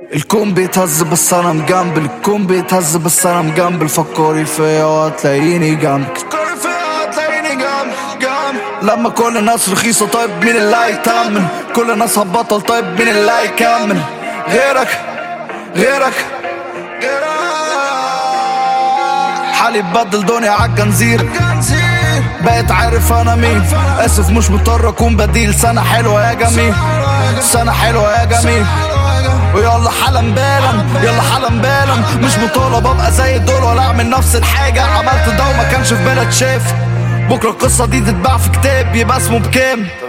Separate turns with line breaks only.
الكون بيتهز بس انا مجنبل، الكون بيتهز بس انا مجنبل. فكري فيا وهتلاقيني جنبك، فكري فيا وهتلاقيني جنبك. لما كل الناس رخيصة طيب مين اللي هيتمن؟ كل الناس هتبطل طيب مين اللي هيكمل؟ غيرك غيرك حالي اتبدل دنيا عالجنزير، بقيت عارف انا مين. اسف مش مضطر اكون بديل. سنة حلوة يا جميل، سنة حلوة يا جميل. ويلا حالا بالا، يلا حالا بالا. مش مطالب ابقى زي الدول ولا اعمل نفس الحاجة. عملت ده وما كانش في بالك شاف بكرة القصة دي تتباع في كتاب يبقى اسمه بكام.